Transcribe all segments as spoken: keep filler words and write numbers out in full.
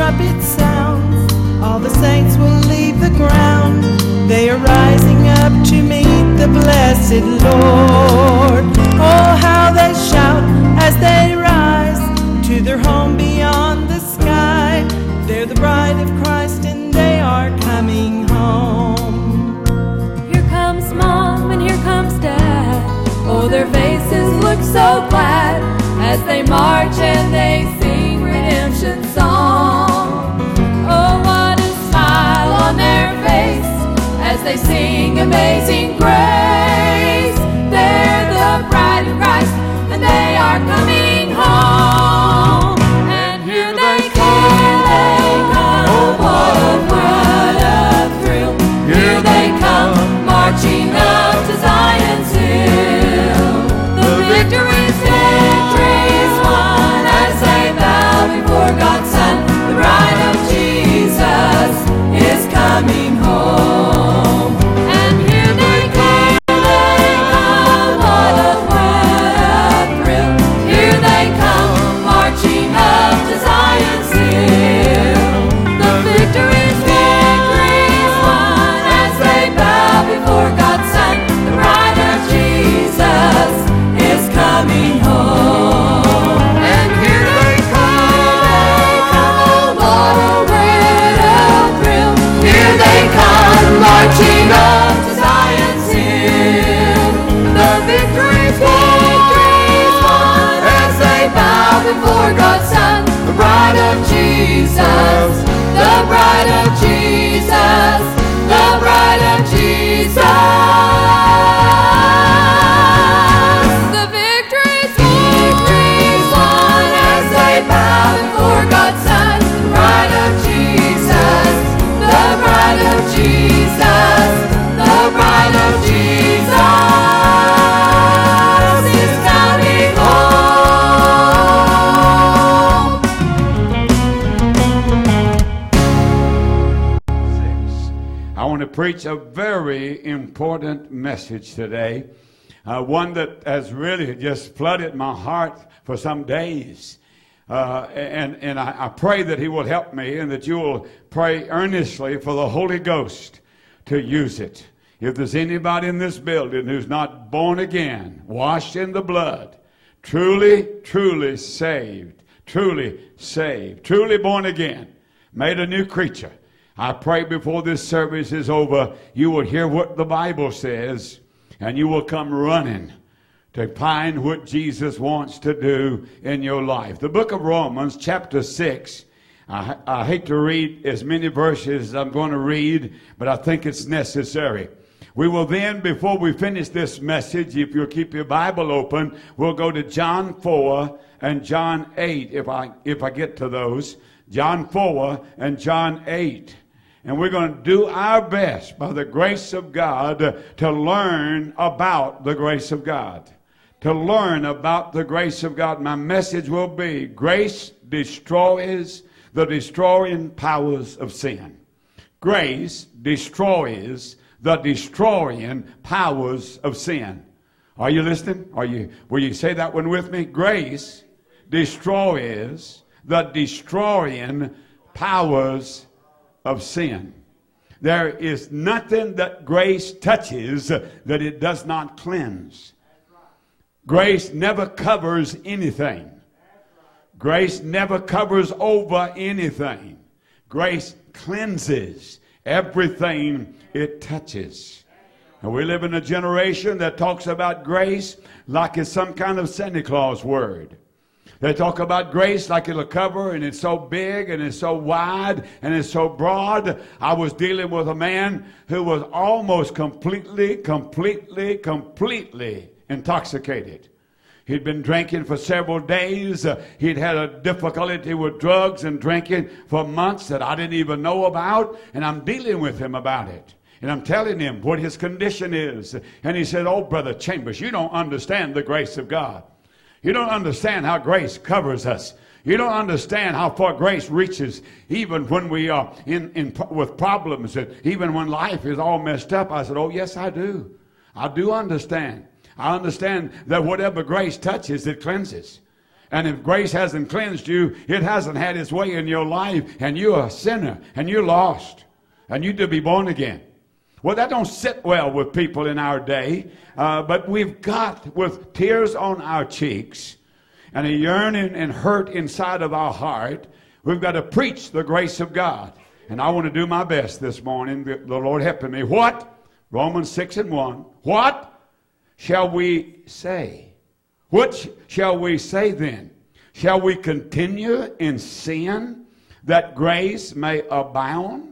trumpet sounds, all the saints will leave the ground. They are rising up to meet the blessed Lord. Oh, how they shout as they rise to their home beyond the sky. They're the bride of Christ and they are coming home. Here comes Mom and here comes Dad. Oh, their faces look so glad as they march and they sing redemption song. Oh, what a smile on their face as they sing Amazing Grace. They're the bride of Christ and they are coming home. And here they come, they come, oh, what a thrill. Here they come, marching up to Zion's hill. The victory's victory's won as they bow before God's Son. The bride of Jesus is coming home. And here they come, they come, what a, what a thrill. Here they come, marching up to Zion's hill. The victory's victory's won as they bow before God's Son. The bride of Jesus is coming home. And here they come, they come, what a, what a thrill. Here they come, marching up to Zion's hill. The victory's victory's won as they bow before God's Son. The bride of Jesus, the bride of Jesus, the bride of Jesus. The victory's victory's won as they bow before God's Son. The bride of Jesus, the bride of Jesus, the bride of Jesus is coming home. I want to preach a very important message today, uh, one that has really just flooded my heart for some days. Uh, and and I, I pray that he will help me and that you will pray earnestly for the Holy Ghost to use it. If there's anybody in this building who's not born again, washed in the blood, truly, truly saved, truly saved, truly born again, made a new creature, I pray before this service is over, you will hear what the Bible says, and you will come running to find what Jesus wants to do in your life. The book of Romans, chapter six, I, I hate to read as many verses as I'm going to read, but I think it's necessary. We will then, before we finish this message, if you'll keep your Bible open, we'll go to John four and John eight, if I, if I get to those. John four and John eight. And we're going to do our best by the grace of God to learn about the grace of God. To learn about the grace of God. My message will be, grace destroys the destroying powers of sin. Grace destroys the destroying powers of sin. Are you listening? Are you, will you say that one with me? Grace destroys the destroying powers of sin. There is nothing that grace touches that it does not cleanse. Grace never covers anything. Grace never covers over anything. Grace cleanses everything it touches. And we live in a generation that talks about grace like it's some kind of Santa Claus word. They talk about grace like it'll cover, and it's so big and it's so wide and it's so broad. I was dealing with a man who was almost completely, completely, completely intoxicated. He'd been drinking for several days. Uh, he'd had a difficulty with drugs and drinking for months that I didn't even know about, and I'm dealing with him about it. And I'm telling him what his condition is. And he said, "Oh, Brother Chambers, you don't understand the grace of God. You don't understand how grace covers us. You don't understand how far grace reaches even when we are in, in with problems, and even when life is all messed up." I said, "Oh, yes, I do. I do understand. I understand that whatever grace touches, it cleanses. And if grace hasn't cleansed you, it hasn't had its way in your life, and you're a sinner, and you're lost, and you need to be born again. Well, that don't sit well with people in our day, uh, but we've got, with tears on our cheeks and a yearning and hurt inside of our heart, we've got to preach the grace of God. And I want to do my best this morning, the Lord helping me. What? Romans six and one. What shall we say? What shall we say then? Shall we continue in sin that grace may abound?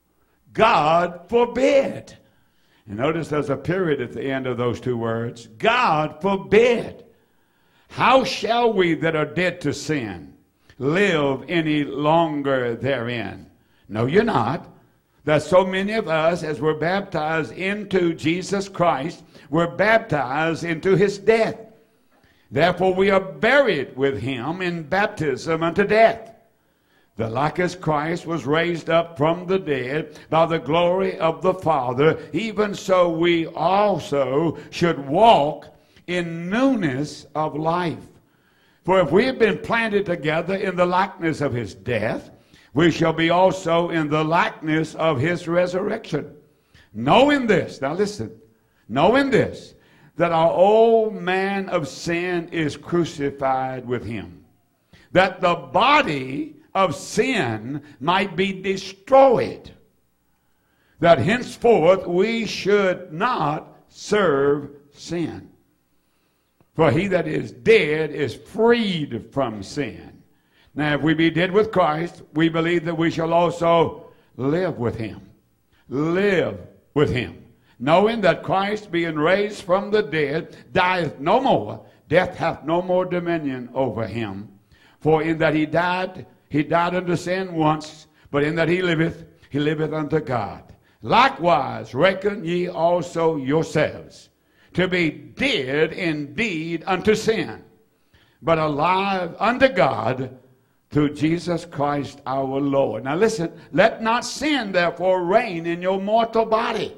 God forbid. And notice there's a period at the end of those two words. God forbid. How shall we that are dead to sin live any longer therein? No, you're not. There's so many of us, as we're baptized into Jesus Christ, we're baptized into his death. Therefore we are buried with him in baptism unto death. The like as Christ was raised up from the dead by the glory of the Father, even so we also should walk in newness of life. For if we have been planted together in the likeness of his death, we shall be also in the likeness of his resurrection. Knowing this, now listen, knowing this, that our old man of sin is crucified with him, that the body of sin might be destroyed, that henceforth we should not serve sin. For he that is dead is freed from sin. Now, if we be dead with Christ, we believe that we shall also live with him. Live with him. Knowing that Christ, being raised from the dead, dieth no more, death hath no more dominion over him. For in that he died, he died unto sin once, but in that he liveth, he liveth unto God. Likewise reckon ye also yourselves to be dead indeed unto sin, but alive unto God through Jesus Christ our Lord. Now listen, let not sin therefore reign in your mortal body.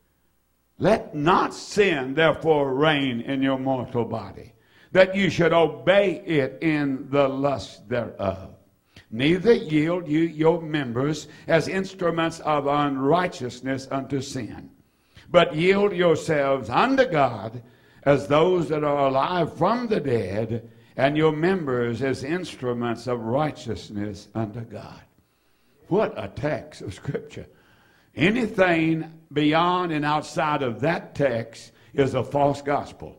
Let not sin therefore reign in your mortal body, that you should obey it in the lust thereof. Neither yield you your members as instruments of unrighteousness unto sin, but yield yourselves unto God as those that are alive from the dead, and your members as instruments of righteousness unto God. What a text of Scripture. Anything beyond and outside of that text is a false gospel.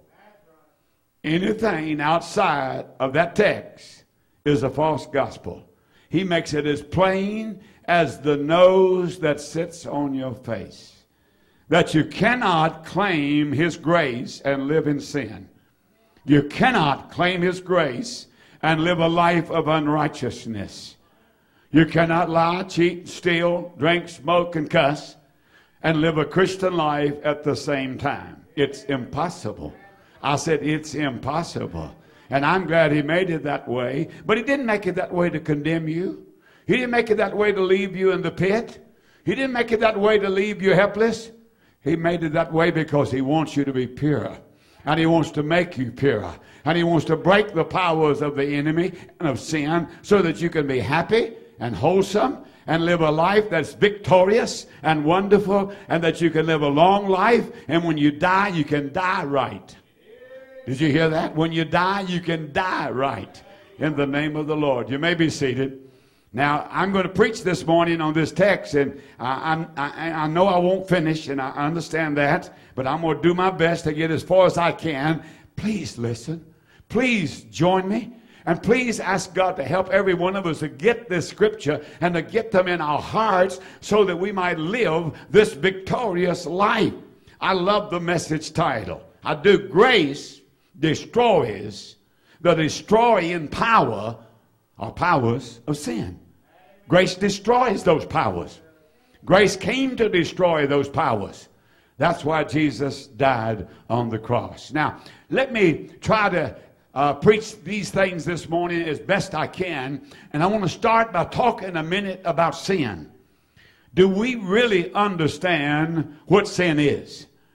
Anything outside of that text is a false gospel. He makes it as plain as the nose that sits on your face, that you cannot claim his grace and live in sin. You cannot claim his grace and live a life of unrighteousness. You cannot lie, cheat, steal, drink, smoke, and cuss and live a Christian life at the same time. It's impossible. I said it's impossible. And I'm glad he made it that way. But he didn't make it that way to condemn you. He didn't make it that way to leave you in the pit. He didn't make it that way to leave you helpless. He made it that way because he wants you to be pure. And he wants to make you pure. And he wants to break the powers of the enemy and of sin so that you can be happy and wholesome and live a life that's victorious and wonderful, and that you can live a long life, and when you die, you can die right. Did you hear that? When you die, you can die right in the name of the Lord. You may be seated. Now, I'm going to preach this morning on this text, and I, I, I know I won't finish, and I understand that, but I'm going to do my best to get as far as I can. Please listen. Please join me. And please ask God to help every one of us to get this scripture and to get them in our hearts so that we might live this victorious life. I love the message title. I do. Grace destroys the destroying power or powers of sin. Grace destroys those powers. Grace came to destroy those powers. That's why Jesus died on the cross. Now, let me try to Uh, preach these things this morning as best I can. And I want to start by talking a minute about sin. Do we really understand what sin is?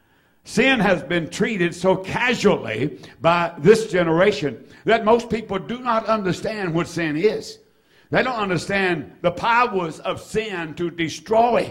Sin has been treated so casually by this generation that most people do not understand what sin is. They don't understand the powers of sin to destroy.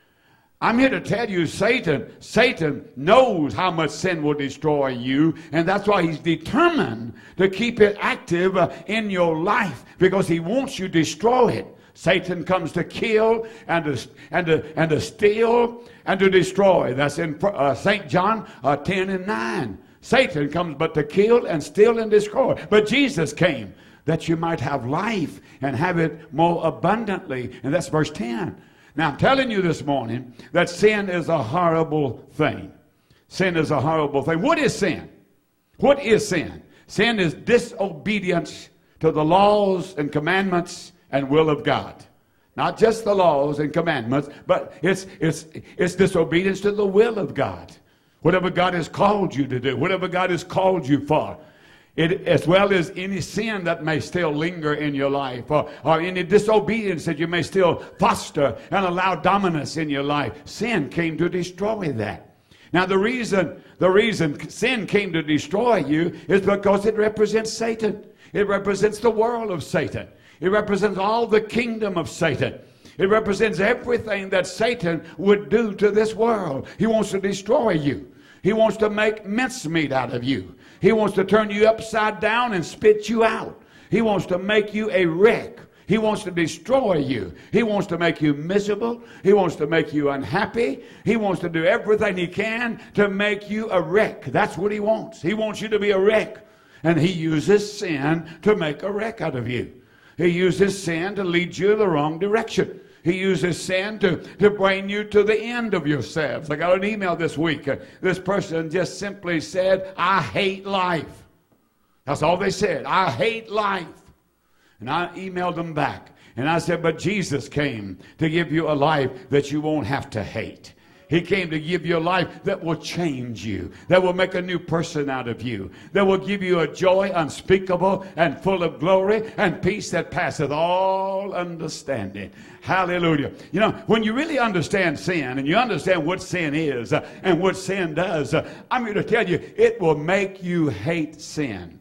I'm here to tell you, Satan, Satan knows how much sin will destroy you, and that's why he's determined to keep it active uh, in your life, because he wants you destroyed. Satan comes to kill and to, and to, and to steal and to destroy. That's in uh, Saint John uh, ten and nine. Satan comes but to kill and steal and destroy. But Jesus came that you might have life and have it more abundantly. And that's verse ten. Now I'm telling you this morning that sin is a horrible thing. Sin is a horrible thing. What is sin? What is sin? Sin is disobedience to the laws and commandments and will of God. Not just the laws and commandments, but it's, it's, it's disobedience to the will of God. Whatever God has called you to do, whatever God has called you for, it, as well as any sin that may still linger in your life, or, or any disobedience that you may still foster and allow dominance in your life. Sin came to destroy that. Now the reason, the reason sin came to destroy you is because it represents Satan. It represents the world of Satan. It represents all the kingdom of Satan. It represents everything that Satan would do to this world. He wants to destroy you. He wants to make mincemeat out of you. He wants to turn you upside down and spit you out. He wants to make you a wreck. He wants to destroy you. He wants to make you miserable. He wants to make you unhappy. He wants to do everything he can to make you a wreck. That's what he wants. He wants you to be a wreck. And he uses sin to make a wreck out of you. He uses sin to lead you in the wrong direction. He uses sin to, to bring you to the end of yourselves. I got an email this week. Uh, this person just simply said, I hate life. That's all they said. I hate life. And I emailed them back. And I said, but Jesus came to give you a life that you won't have to hate. He came to give you a life that will change you, that will make a new person out of you, that will give you a joy unspeakable and full of glory and peace that passeth all understanding. Hallelujah. You know, when you really understand sin and you understand what sin is uh, and what sin does, uh, I'm here to tell you, it will make you hate sin.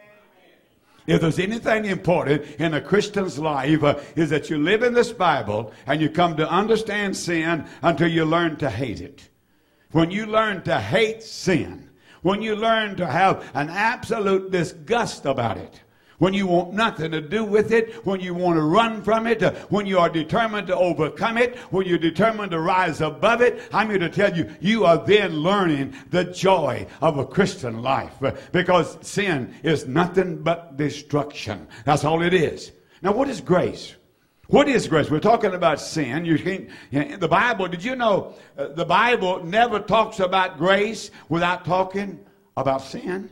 If there's anything important in a Christian's life, uh, is that you live in this Bible and you come to understand sin until you learn to hate it. When you learn to hate sin, when you learn to have an absolute disgust about it, when you want nothing to do with it, when you want to run from it, uh, when you are determined to overcome it, when you're determined to rise above it, I'm here to tell you, you are then learning the joy of a Christian life, uh, because sin is nothing but destruction. That's all it is. Now, what is grace? What is grace? We're talking about sin. You can't, you know, the Bible, did you know uh, the Bible never talks about grace without talking about sin?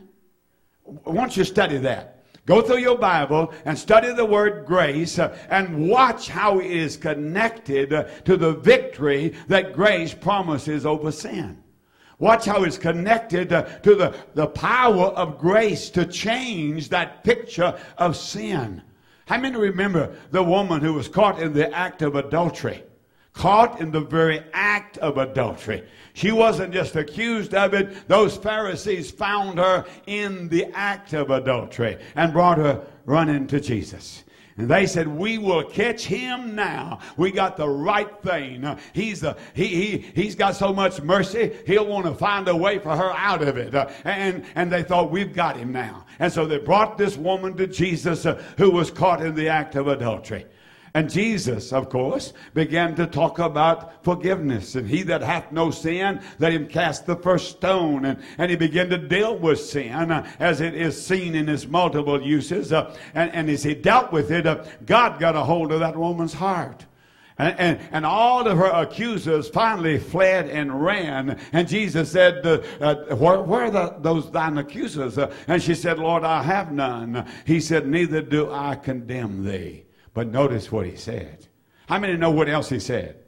I want you to study that. Go through your Bible and study the word grace uh, and watch how it is connected uh, to the victory that grace promises over sin. Watch how it's connected uh, to the, the power of grace to change that picture of sin. How many remember the woman who was caught in the act of adultery? Caught in the very act of adultery. She wasn't just accused of it. Those Pharisees found her in the act of adultery and brought her running to Jesus. And they said, we will catch him now. We got the right thing. He's, a, he, he, he's got so much mercy, he'll want to find a way for her out of it. Uh, and, and they thought, we've got him now. And so they brought this woman to Jesus uh, who was caught in the act of adultery. And Jesus, of course, began to talk about forgiveness. And he that hath no sin, let him cast the first stone. And, and he began to deal with sin uh, as it is seen in its multiple uses. Uh, and, and as he dealt with it, uh, God got a hold of that woman's heart. And, and, and all of her accusers finally fled and ran. And Jesus said, uh, uh, where, where are the, those thine accusers? Uh, and she said, Lord, I have none. He said, neither do I condemn thee. But notice what he said. How many know what else he said?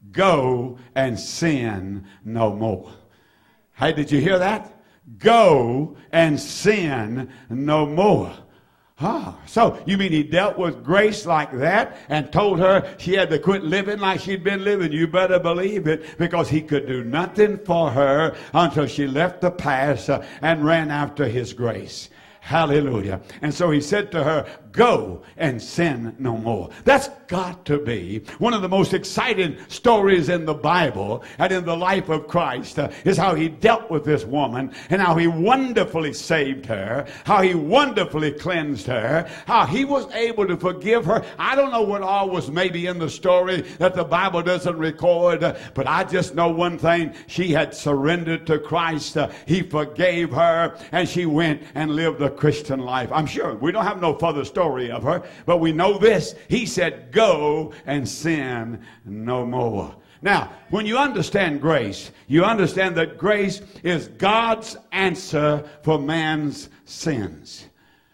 Go and sin no more. Hey, did you hear that? Go and sin no more. Ah, so you mean he dealt with Grace like that and told her she had to quit living like she'd been living? You better believe it, because he could do nothing for her until she left the past uh, and ran after his grace. Hallelujah. And so he said to her, go and sin no more. That's got to be one of the most exciting stories in the Bible and in the life of Christ, uh, is how he dealt with this woman and how he wonderfully saved her, how he wonderfully cleansed her, how he was able to forgive her. I don't know what all was maybe in the story that the Bible doesn't record, uh, but I just know one thing. She had surrendered to Christ. Uh, he forgave her, and she went and lived a Christian life. I'm sure we don't have no further story of her, but we know this. He said, go and sin no more. Now, when you understand grace, you understand that grace is God's answer for man's sins.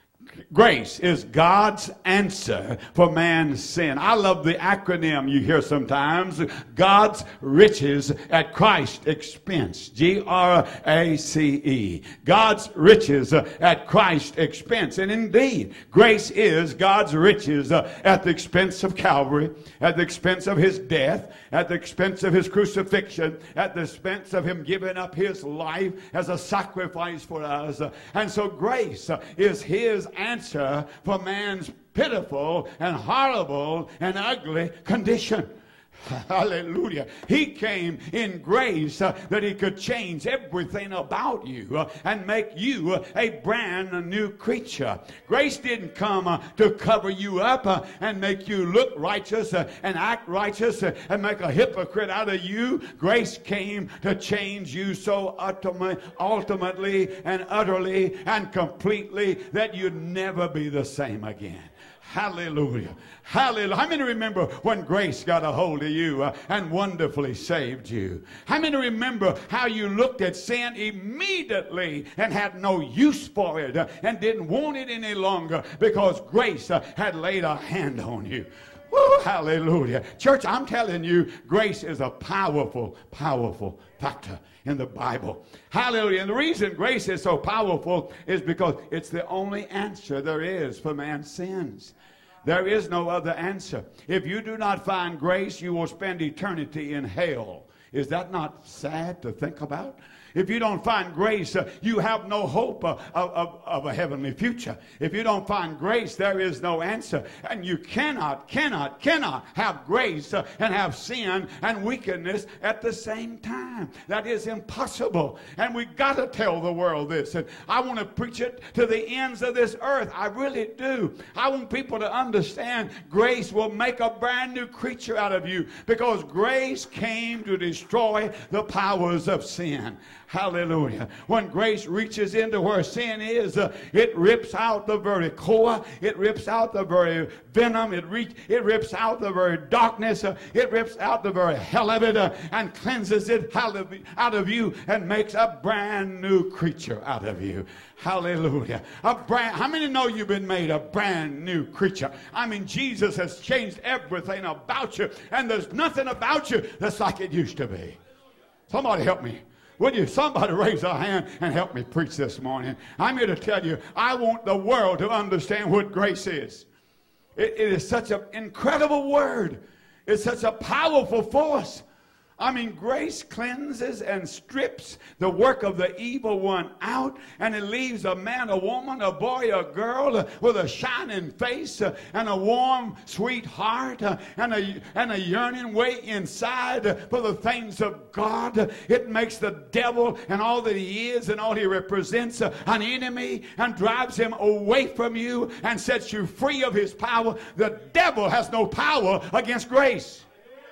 Grace is God's answer for man's sin. I love the acronym you hear sometimes. God's riches at Christ's expense. G R A C E. God's riches at Christ's expense. And indeed, grace is God's riches at the expense of Calvary, at the expense of his death, at the expense of his crucifixion, at the expense of him giving up his life as a sacrifice for us. And so grace is his answer for man's pitiful and horrible and ugly condition. Hallelujah. He came in grace uh, that he could change everything about you uh, and make you uh, a brand new creature. Grace didn't come uh, to cover you up uh, and make you look righteous uh, and act righteous uh, and make a hypocrite out of you. Grace came to change you so ultimately, ultimately and utterly and completely that you'd never be the same again. Hallelujah. Hallelujah. How many remember when grace got a hold of you uh, and wonderfully saved you? How many remember how you looked at sin immediately and had no use for it uh, and didn't want it any longer because grace uh, had laid a hand on you? Woo, hallelujah. Church, I'm telling you, grace is a powerful, powerful factor in the Bible. Hallelujah. And the reason grace is so powerful is because it's the only answer there is for man's sins. There is no other answer. If you do not find grace, you will spend eternity in hell. Is that not sad to think about? If you don't find grace, uh, you have no hope uh, of, of, of a heavenly future. If you don't find grace, there is no answer. And you cannot, cannot, cannot have grace uh, and have sin and wickedness at the same time. That is impossible. And we got to tell the world this. And I want to preach it to the ends of this earth. I really do. I want people to understand grace will make a brand new creature out of you, because grace came to destroy the powers of sin. Hallelujah. When grace reaches into where sin is, uh, it rips out the very core. It rips out the very venom. It, reach, it rips out the very darkness. Uh, it rips out the very hell of it uh, and cleanses it out of, out of you and makes a brand new creature out of you. Hallelujah. A brand, how many know you've been made a brand new creature? I mean, Jesus has changed everything about you, and there's nothing about you that's like it used to be. Somebody help me. Would you, somebody raise a hand and help me preach this morning? I'm here to tell you, I want the world to understand what grace is. It, it is such an incredible word. It's such a powerful force. I mean, grace cleanses and strips the work of the evil one out, and it leaves a man, a woman, a boy, a girl with a shining face uh, and a warm, sweet heart uh, and, a, and a yearning way inside for the things of God. It makes the devil and all that he is and all he represents uh, an enemy, and drives him away from you and sets you free of his power. The devil has no power against grace.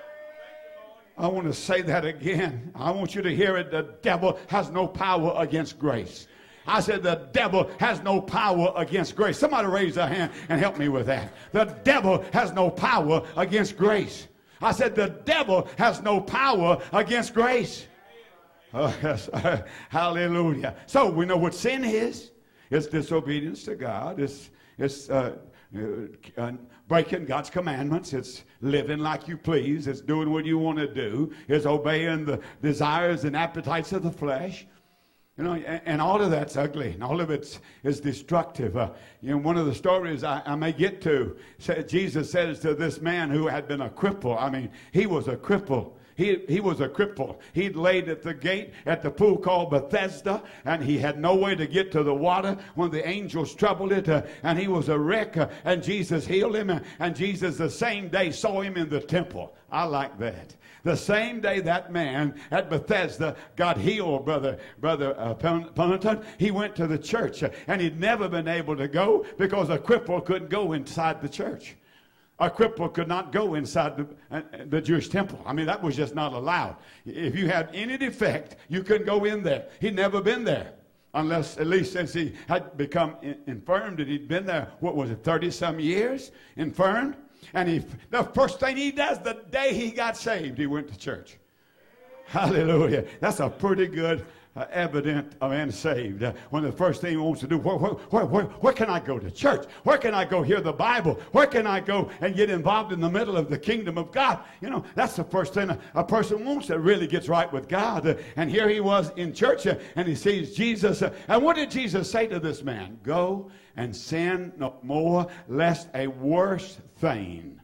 I want to say that again. I want you to hear it. The devil has no power against grace. I said the devil has no power against grace. Somebody raise their hand and help me with that. The devil has no power against grace. I said the devil has no power against grace. Oh, yes. Hallelujah. So we know what sin is. It's disobedience to God. It's, it's uh, uh, breaking God's commandments. It's living like you please. It's doing what you want to do. It's obeying the desires and appetites of the flesh. You know, and, and all of that's ugly, and all of it is destructive. Uh, you know, one of the stories I, I may get to, say, Jesus says to this man who had been a cripple, I mean, he was a cripple. He, he was a cripple. He'd laid at the gate at the pool called Bethesda, and he had no way to get to the water when the angels troubled it, uh, and he was a wreck, uh, and Jesus healed him, uh, and Jesus the same day saw him in the temple. I like that. The same day that man at Bethesda got healed, Brother Brother uh, Penitent, he went to the church, uh, and he'd never been able to go because a cripple couldn't go inside the church. A cripple could not go inside the, uh, the Jewish temple. I mean, that was just not allowed. If you had any defect, you couldn't go in there. He'd never been there, unless, at least since he had become in, infirmed, and he'd been there, what was it, thirty-some years, infirmed? And he, the first thing he does the day he got saved, he went to church. Hallelujah. That's a pretty good Uh, evident a man saved uh, when the first thing he wants to do, where, where, where, where, where can I go to church? Where can I go hear the Bible? Where can I go and get involved in the middle of the kingdom of God? You know, that's the first thing a, a person wants that really gets right with God. Uh, and here he was in church, uh, and he sees Jesus. Uh, and what did Jesus say to this man? Go and sin no more, lest a worse thing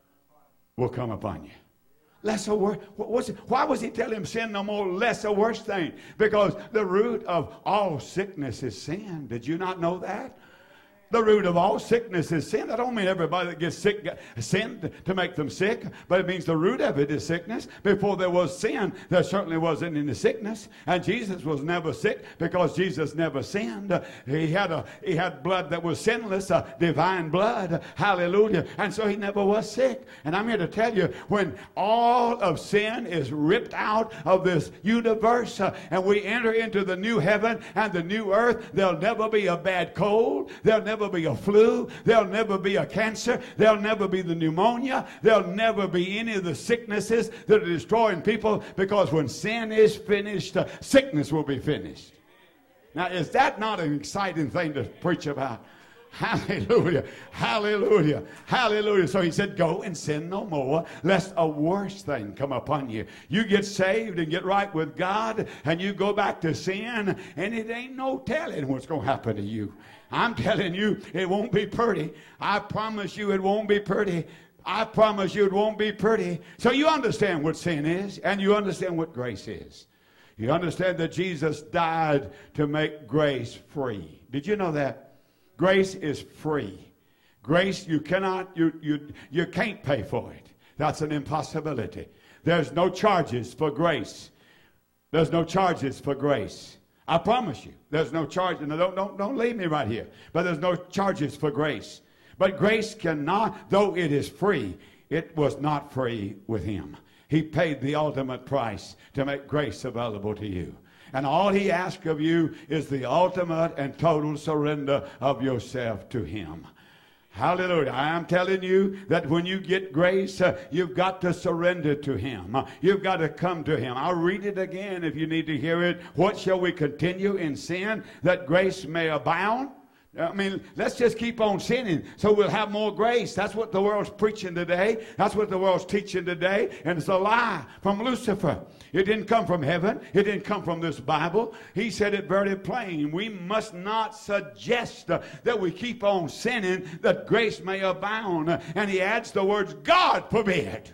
will come upon you. Less a worse. Why was he telling him sin no more, less a worse thing? Because the root of all sickness is sin. Did you not know that? The root of all sickness is sin. That don't mean everybody that gets sick sinned to make them sick, but it means the root of it is sickness. Before there was sin, there certainly wasn't any sickness, and Jesus was never sick because Jesus never sinned. He had a he had blood that was sinless, a divine blood. Hallelujah! And so he never was sick. And I'm here to tell you, when all of sin is ripped out of this universe, uh, and we enter into the new heaven and the new earth, there'll never be a bad cold. There'll never be a flu. There'll never be a cancer. There'll never be the pneumonia. There'll never be any of the sicknesses that are destroying people, because when sin is finished, uh, sickness will be finished. Now, is that not an exciting thing to preach about? Hallelujah, hallelujah, hallelujah. So he said, go and sin no more, lest a worse thing come upon you. You get saved and get right with God, and you go back to sin, and it ain't no telling what's going to happen to you. I'm telling you, it won't be pretty. I promise you it won't be pretty. I promise you it won't be pretty. So you understand what sin is, and you understand what grace is. You understand that Jesus died to make grace free. Did you know that? Grace is free. Grace, you cannot, you, you, you can't pay for it. That's an impossibility. There's no charges for grace. There's no charges for grace. I promise you, there's no charge. Now, don't, don't, don't leave me right here. But there's no charges for grace. But grace cannot, though it is free, it was not free with him. He paid the ultimate price to make grace available to you. And all he asks of you is the ultimate and total surrender of yourself to him. Hallelujah. I am telling you that when you get grace, uh, you've got to surrender to him. Uh, you've got to come to him. I'll read it again if you need to hear it. What shall we continue in sin that grace may abound? I mean, let's just keep on sinning so we'll have more grace. That's what the world's preaching today. That's what the world's teaching today. And it's a lie from Lucifer. It didn't come from heaven. It didn't come from this Bible. He said it very plain. We must not suggest uh, that we keep on sinning that grace may abound. Uh, and he adds the words, God forbid.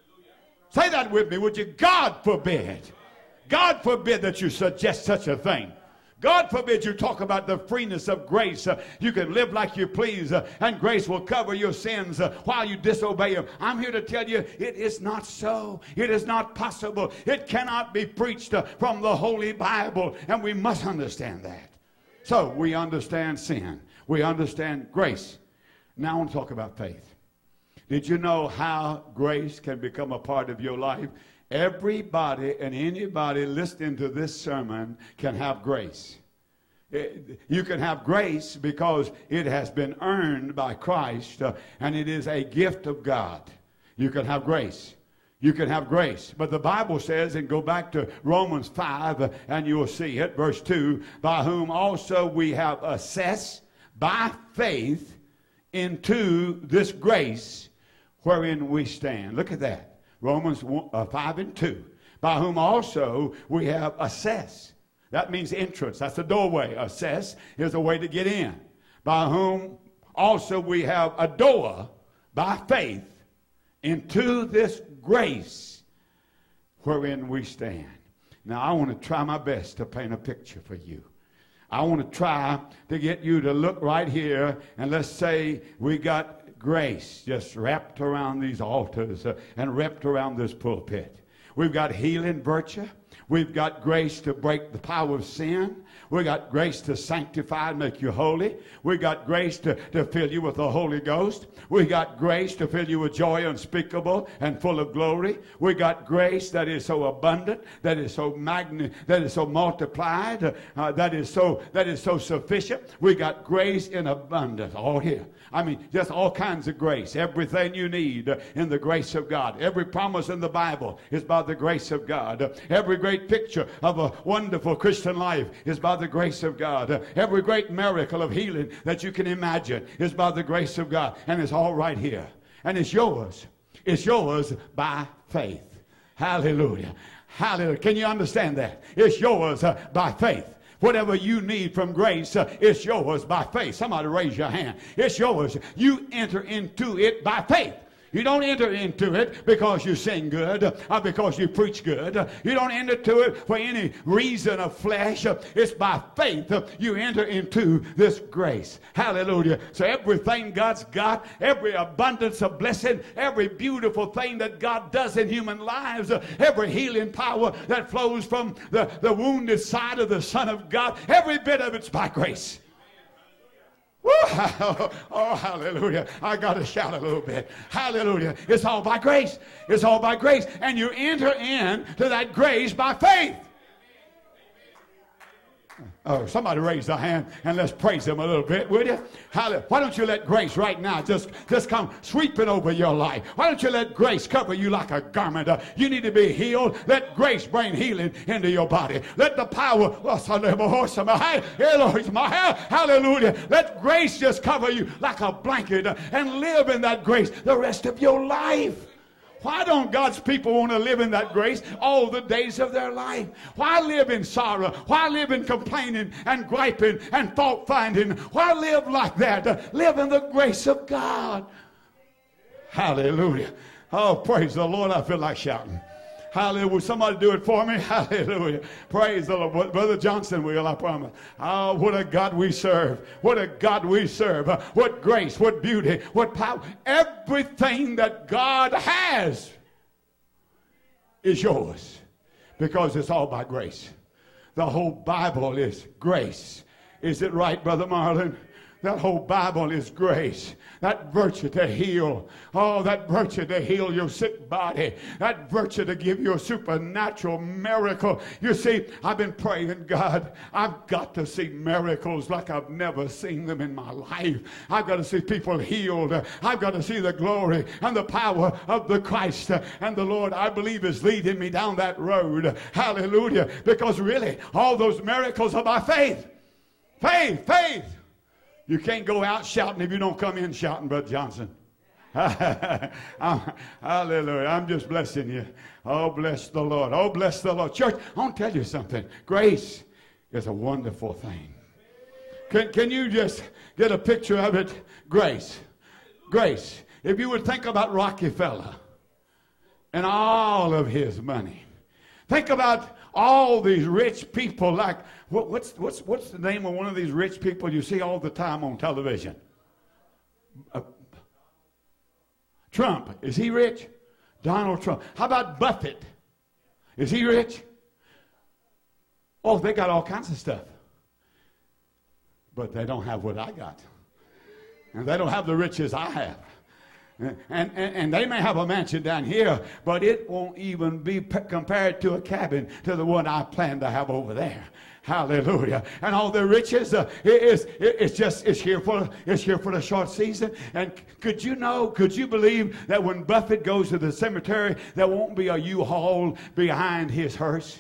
Say that with me, would you? God forbid. God forbid that you suggest such a thing. God forbid you talk about the freeness of grace. Uh, you can live like you please, uh, and grace will cover your sins uh, while you disobey him. I'm here to tell you, it is not so. It is not possible. It cannot be preached uh, from the Holy Bible, and we must understand that. So we understand sin. We understand grace. Now I want to talk about faith. Did you know how grace can become a part of your life? Everybody and anybody listening to this sermon can have grace. You can have grace because it has been earned by Christ, uh, and it is a gift of God. You can have grace. You can have grace. But the Bible says, and go back to Romans five, uh, and you will see it, verse two, by whom also we have access by faith into this grace wherein we stand. Look at that. Romans five and two, by whom also we have access. That means entrance. That's the doorway. Access is a way to get in. By whom also we have a door by faith into this grace wherein we stand. Now, I want to try my best to paint a picture for you. I want to try to get you to look right here, and let's say we got grace just wrapped around these altars uh, and wrapped around this pulpit. We've got healing virtue. We've got grace to break the power of sin. We've got grace to sanctify and make you holy. We've got grace to, to fill you with the Holy Ghost. We've got grace to fill you with joy unspeakable and full of glory. We've got grace that is so abundant, that is so magni- that is so multiplied, uh, that is so that is so sufficient. We've got grace in abundance all here. I mean, just all kinds of grace. Everything you need uh, in the grace of God. Every promise in the Bible is by the grace of God. Uh, every great picture of a wonderful Christian life is by the grace of God. Uh, every great miracle of healing that you can imagine is by the grace of God. And it's all right here. And it's yours. It's yours by faith. Hallelujah. Hallelujah. Can you understand that? It's yours uh, by faith. Whatever you need from grace, uh, it's yours by faith. Somebody raise your hand. It's yours. You enter into it by faith. You don't enter into it because you sing good or because you preach good. You don't enter into it for any reason of flesh. It's by faith you enter into this grace. Hallelujah. So everything God's got, every abundance of blessing, every beautiful thing that God does in human lives, every healing power that flows from the, the wounded side of the Son of God, every bit of it's by grace. Woo! Oh, hallelujah. I got to shout a little bit. Hallelujah. It's all by grace. It's all by grace. And you enter into that grace by faith. Oh, somebody raise their hand and let's praise him a little bit, would you? Hallelujah. Why don't you let grace right now just, just come sweeping over your life? Why don't you let grace cover you like a garment? Uh, you need to be healed. Let grace bring healing into your body. Let the power, hallelujah. Let grace just cover you like a blanket uh, and live in that grace the rest of your life. Why don't God's people want to live in that grace all the days of their life? Why live in sorrow? Why live in complaining and griping and fault finding? Why live like that? Live in the grace of God. Hallelujah. Oh, praise the Lord. I feel like shouting. Hallelujah. Will somebody do it for me? Hallelujah. Praise the Lord. Brother Johnson will, I promise. Oh, what a God we serve. What a God we serve. Uh, what grace, what beauty, what power. Everything that God has is yours because it's all by grace. The whole Bible is grace. Is it right, Brother Marlon? That whole Bible is grace. That virtue to heal. Oh, that virtue to heal your sick body. That virtue to give you a supernatural miracle. You see, I've been praying, God, I've got to see miracles like I've never seen them in my life. I've got to see people healed. I've got to see the glory and the power of the Christ. And the Lord, I believe, is leading me down that road. Hallelujah. Because really, all those miracles are by faith. Faith, faith. You can't go out shouting if you don't come in shouting, Brother Johnson. Hallelujah. I'm just blessing you. Oh, bless the Lord. Oh, bless the Lord. Church, I want to tell you something. Grace is a wonderful thing. Can, can you just get a picture of it? Grace. Grace. If you would think about Rockefeller and all of his money. Think about all these rich people like, what, what's, what's, what's the name of one of these rich people you see all the time on television? Uh, Trump. Is he rich? Donald Trump. How about Buffett? Is he rich? Oh, they got all kinds of stuff. But they don't have what I got. And they don't have the riches I have. And, and, and they may have a mansion down here, but it won't even be p- compared to a cabin to the one I plan to have over there. Hallelujah. And all the riches, uh, it is, it, it's just, it's here for, it's here for the short season. And could you know, could you believe that when Buffett goes to the cemetery, there won't be a U-Haul behind his hearse?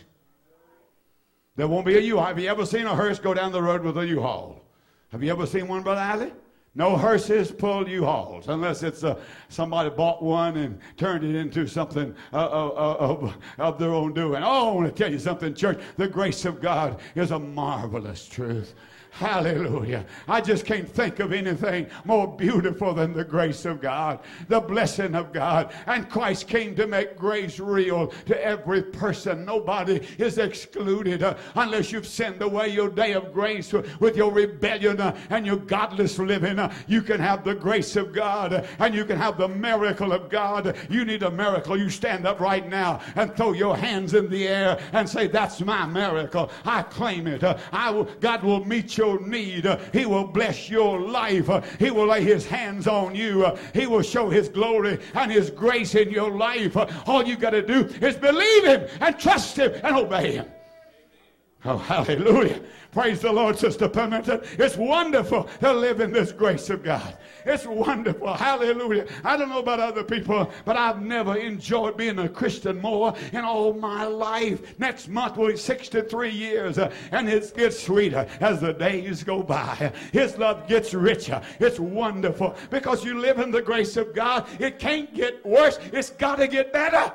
There won't be a U-Haul. Have you ever seen a hearse go down the road with a U-Haul? Have you ever seen one, Brother Alley? No hearses pull U-Hauls unless it's uh, somebody bought one and turned it into something uh, uh, of, of their own doing. Oh, I want to tell you something, church. The grace of God is a marvelous truth. Hallelujah. I just can't think of anything more beautiful than the grace of God, the blessing of God. And Christ came to make grace real to every person. Nobody is excluded uh, unless you've sinned away your day of grace with, with your rebellion uh, and your godless living. Uh, you can have the grace of God uh, and you can have the miracle of God. You need a miracle. You stand up right now and throw your hands in the air and say, that's my miracle. I claim it. Uh, I will, God will meet your need. Uh, he will bless your life. Uh, he will lay his hands on you. Uh, he will show his glory and his grace in your life. Uh, all you got to do is believe him and trust him and obey him. Oh, hallelujah. Praise the Lord, Sister Pemberton. It's wonderful to live in this grace of God. It's wonderful. Hallelujah. I don't know about other people, but I've never enjoyed being a Christian more in all my life. Next month will be sixty-three years, uh, and it gets sweeter as the days go by. His love gets richer. It's wonderful because you live in the grace of God. It can't get worse. It's got to get better.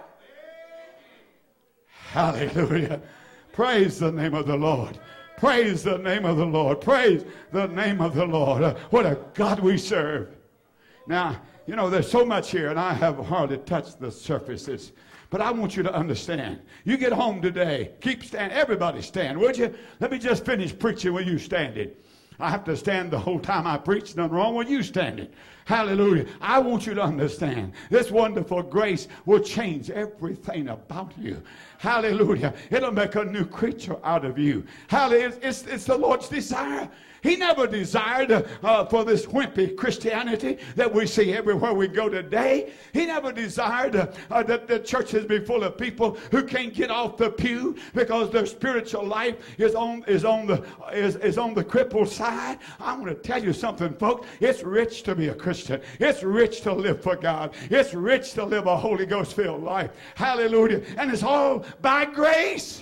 Hallelujah. Praise the name of the Lord. Praise the name of the Lord. Praise the name of the Lord. Uh, what a God we serve. Now, you know, there's so much here, and I have hardly touched the surfaces. But I want you to understand. You get home today, keep standing. Everybody stand, would you? Let me just finish preaching with you standing. I have to stand the whole time I preach. Nothing wrong with you standing. Hallelujah. I want you to understand this wonderful grace will change everything about you. Hallelujah. It'll make a new creature out of you. Hallelujah. It's, it's the Lord's desire. He never desired uh, for this wimpy Christianity that we see everywhere we go today. He never desired uh, uh, that the churches be full of people who can't get off the pew because their spiritual life is on is on the is, is on the crippled side. I want to tell you something, folks. It's rich to be a Christian. It's rich to live for God. It's rich to live a Holy Ghost filled life. Hallelujah. And it's all by grace.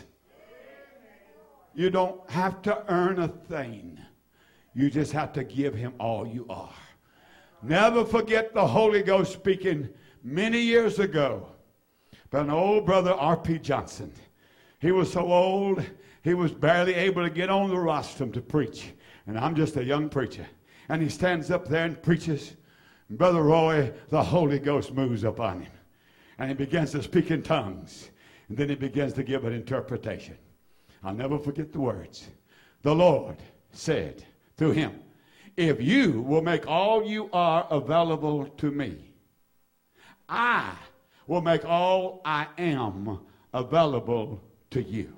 You don't have to earn a thing. You just have to give him all you are. Never forget the Holy Ghost speaking many years ago by an old brother, R P Johnson. He was so old, he was barely able to get on the rostrum to preach. And I'm just a young preacher. And he stands up there and preaches. And Brother Roy, the Holy Ghost moves upon him. And he begins to speak in tongues. And then he begins to give an interpretation. I'll never forget the words. The Lord said to him, if you will make all you are available to me, I will make all I am available to you.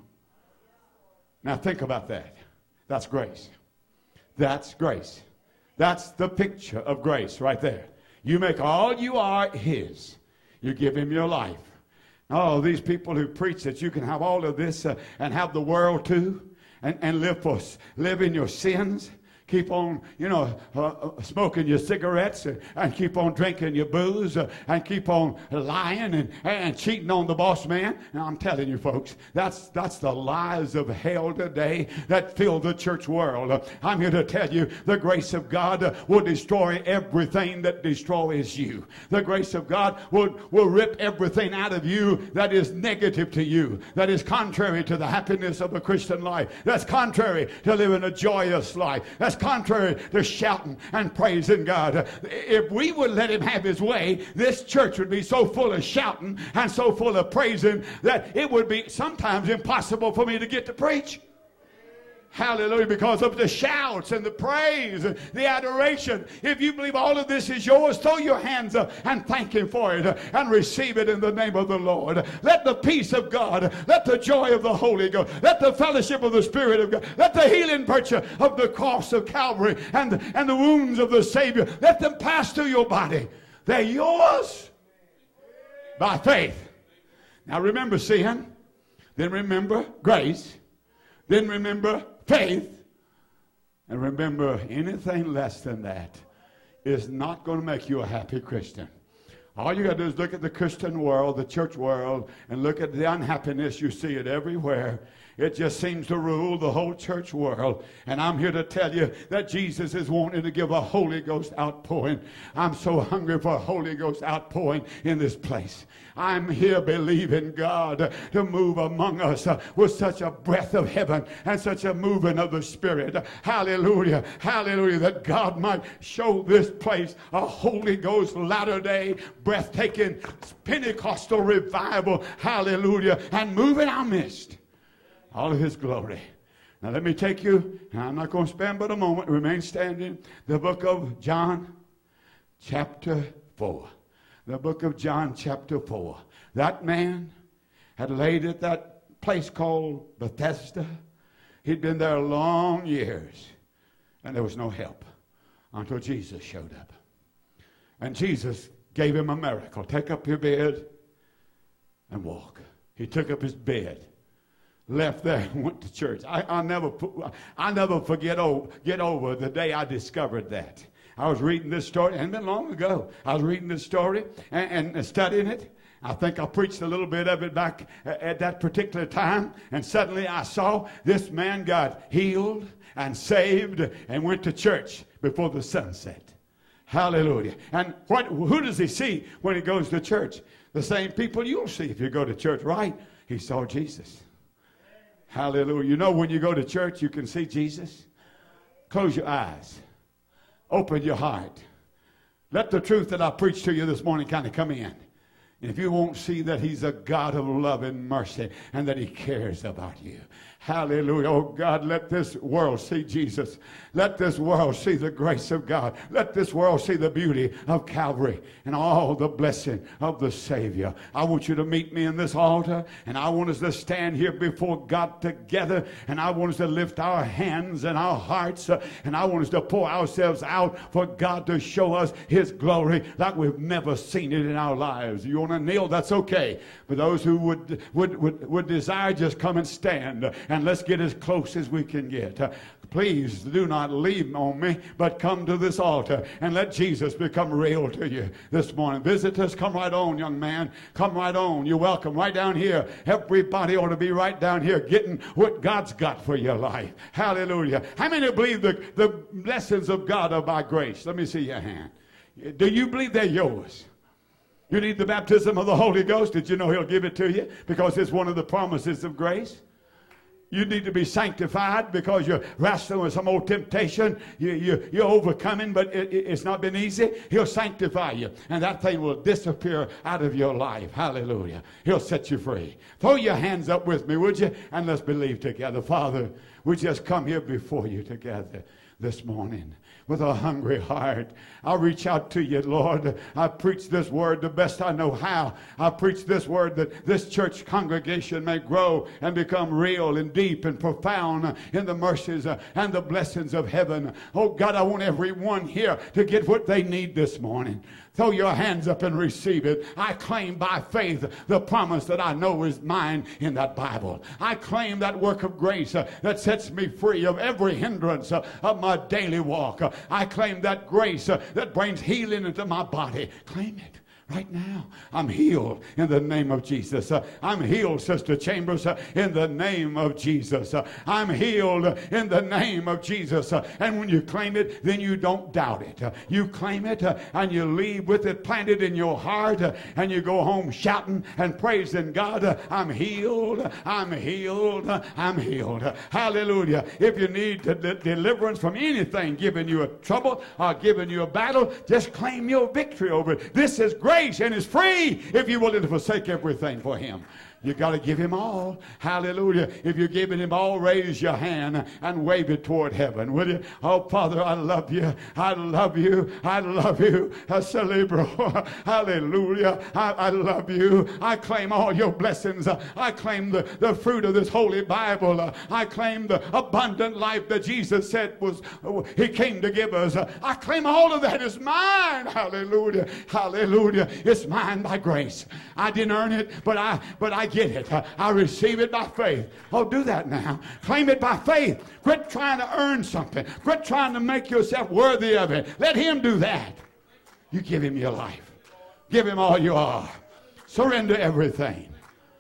Now think about that. That's grace. That's grace. That's the picture of grace right there. You make all you are his. You give him your life. Oh, these people who preach that you can have all of this uh, and have the world too, and, and live for live in your sins. Keep on, you know, uh, uh, smoking your cigarettes and, and keep on drinking your booze uh, and keep on lying and, and cheating on the boss man. And I'm telling you, folks, that's that's the lies of hell today that fill the church world. Uh, I'm here to tell you the grace of God uh, will destroy everything that destroys you. The grace of God will, will rip everything out of you that is negative to you, that is contrary to the happiness of a Christian life, that's contrary to living a joyous life, that's contrary to shouting and praising God. If we would let him have his way, this church would be so full of shouting and so full of praising that it would be sometimes impossible for me to get to preach. Hallelujah, because of the shouts and the praise and the adoration. If you believe all of this is yours, throw your hands up and thank him for it and receive it in the name of the Lord. Let the peace of God, let the joy of the Holy Ghost, let the fellowship of the Spirit of God, let the healing virtue of the cross of Calvary and, and the wounds of the Savior, let them pass through your body. They're yours by faith. Now remember sin, then remember grace, then remember faith, and remember anything less than that is not going to make you a happy Christian. All you got to do is look at the Christian world, the church world, and look at the unhappiness. You see it everywhere. It just seems to rule the whole church world. And I'm here to tell you that Jesus is wanting to give a Holy Ghost outpouring. I'm so hungry for a Holy Ghost outpouring in this place. I'm here believing God to move among us uh, with such a breath of heaven and such a moving of the Spirit. Hallelujah. Hallelujah. That God might show this place a Holy Ghost latter-day breathtaking Pentecostal revival. Hallelujah. And move in our midst. All of his glory. Now let me take you, and I'm not going to spend but a moment, remain standing, the book of John chapter four. The book of John chapter four. That man had laid at that place called Bethesda. He'd been there long years, and there was no help until Jesus showed up. And Jesus gave him a miracle. Take up your bed and walk. He took up his bed, left there, and went to church. I, I never, I never forget over, get over the day I discovered that. I was reading this story, and been long ago. I was reading this story and, and studying it. I think I preached a little bit of it back at that particular time, and suddenly I saw this man got healed and saved and went to church before the sun set. Hallelujah. And what, who does he see when he goes to church? The same people you'll see if you go to church, right? He saw Jesus. Hallelujah. You know, when you go to church, you can see Jesus. Close your eyes. Open your heart. Let the truth that I preached to you this morning kind of come in. And if you won't see that he's a God of love and mercy and that he cares about you. Hallelujah. Oh God, let this world see Jesus. Let this world see the grace of God. Let this world see the beauty of Calvary and all the blessing of the Savior. I want you to meet me in this altar, and I want us to stand here before God together, and I want us to lift our hands and our hearts, uh, and I want us to pour ourselves out for God to show us his glory like we've never seen it in our lives. You want to kneel? That's okay. For those who would, would, would, would desire, just come and stand. And let's get as close as we can get. Uh, please do not leave on me, but come to this altar and let Jesus become real to you this morning. Visitors, come right on, young man. Come right on. You're welcome right down here. Everybody ought to be right down here getting what God's got for your life. Hallelujah. How many believe the, the blessings of God are by grace? Let me see your hand. Do you believe they're yours? You need the baptism of the Holy Ghost. Did you know he'll give it to you? Because it's one of the promises of grace. You need to be sanctified because you're wrestling with some old temptation. You, you, you're overcoming, but it, it, it's not been easy. He'll sanctify you, and that thing will disappear out of your life. Hallelujah. He'll set you free. Throw your hands up with me, would you? And let's believe together. Father, we just come here before you together this morning with a hungry heart. I reach out to you, Lord. I preach this word the best I know how. I preach this word that this church congregation may grow and become real and deep and profound in the mercies and the blessings of heaven. Oh God, I want everyone here to get what they need this morning. Throw your hands up and receive it. I claim by faith the promise that I know is mine in that Bible. I claim that work of grace uh, that sets me free of every hindrance uh, of my daily walk. Uh, I claim that grace uh, that brings healing into my body. Claim it. Right now, I'm healed in the name of Jesus. Uh, I'm healed, Sister Chambers, uh, in the name of Jesus. Uh, I'm healed uh, in the name of Jesus. Uh, and when you claim it, then you don't doubt it. Uh, you claim it uh, and you leave with it planted in your heart, uh, and you go home shouting and praising God. Uh, I'm healed. I'm healed. Uh, I'm healed. Uh, hallelujah. If you need de- de- deliverance from anything giving you a trouble or giving you a battle, just claim your victory over it. This is great. And is free if you're willing to forsake everything for him. You got to give him all. Hallelujah. If you're giving him all, raise your hand and wave it toward heaven, will you? Oh, Father, I love you. I love you. I love you. A celebro. Hallelujah. I, I love you. I claim all your blessings. I claim the, the fruit of this holy Bible. I claim the abundant life that Jesus said was he came to give us. I claim all of that is mine. Hallelujah. Hallelujah. It's mine by grace. I didn't earn it, but I but I get it. I receive it by faith. Oh, do that now. Claim it by faith. Quit trying to earn something. Quit trying to make yourself worthy of it. Let him do that. You give him your life. Give him all you are. Surrender everything.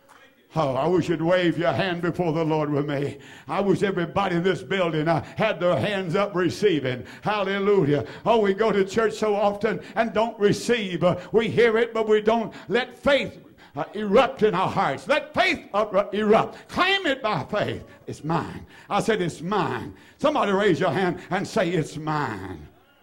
Oh, I wish you'd wave your hand before the Lord with me. I wish everybody in this building uh, had their hands up receiving. Hallelujah. Oh, we go to church so often and don't receive. Uh, we hear it, but we don't let faith uh, erupt in our hearts. Let faith uh, erupt. Claim it by faith. It's mine. I said it's mine. Somebody raise your hand and say it's mine.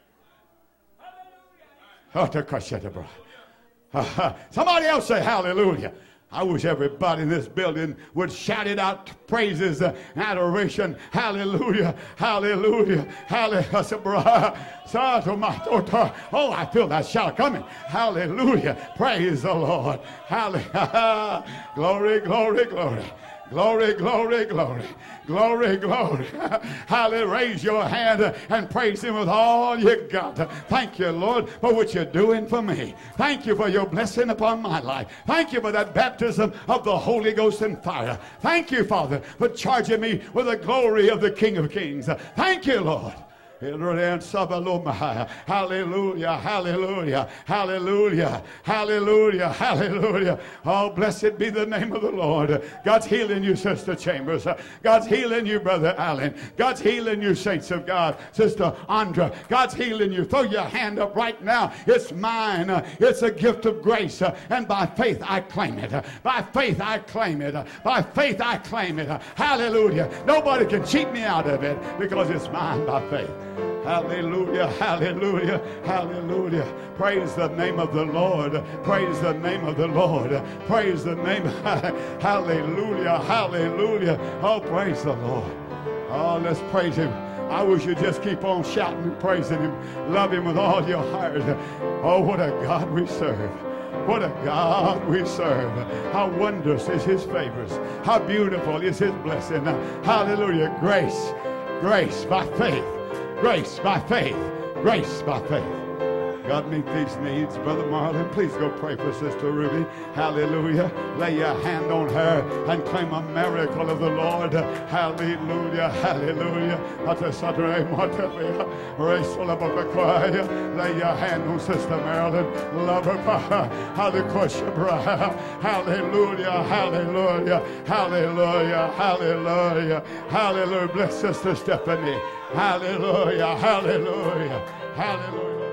Oh, to crush it, bro. Somebody else say hallelujah. I wish everybody in this building would shout it out, praises, uh, adoration, hallelujah, hallelujah, hallelujah. Oh, I feel that shout coming. Hallelujah. Praise the Lord. Hallelujah. Glory, glory, glory. Glory, glory, glory, glory, glory. Hallelujah. Raise your hand and praise him with all you got. Thank you, Lord, for what you're doing for me. Thank you for your blessing upon my life. Thank you for that baptism of the Holy Ghost and fire. Thank you, Father, for charging me with the glory of the King of Kings. Thank you, Lord. Hallelujah, hallelujah, hallelujah, hallelujah, hallelujah. Oh, blessed be the name of the Lord. God's healing you, Sister Chambers. God's healing you, Brother Allen. God's healing you, saints of God. Sister Andra, God's healing you. Throw your hand up right now. It's mine. It's a gift of grace. And by faith, I claim it. By faith, I claim it. By faith, I claim it. Hallelujah. Nobody can cheat me out of it because it's mine by faith. Hallelujah, hallelujah, hallelujah. Praise the name of the Lord. Praise the name of the Lord. Praise the name. Hallelujah, hallelujah. Oh, praise the Lord. Oh, let's praise him. I wish you'd just keep on shouting and praising him. Love him with all your heart. Oh, what a God we serve. What a God we serve. How wondrous is his favors. How beautiful is his blessing. Hallelujah. Grace, grace by faith. Grace by faith. Grace by faith. God meet these needs. Brother Marlon, please go pray for Sister Ruby. Hallelujah. Lay your hand on her and claim a miracle of the Lord. Hallelujah. Hallelujah. Lay your hand on Sister Marilyn. Love her. Hallelujah. Hallelujah. Hallelujah. Hallelujah. Hallelujah. Hallelujah. Bless Sister Stephanie. Hallelujah. Hallelujah. Hallelujah.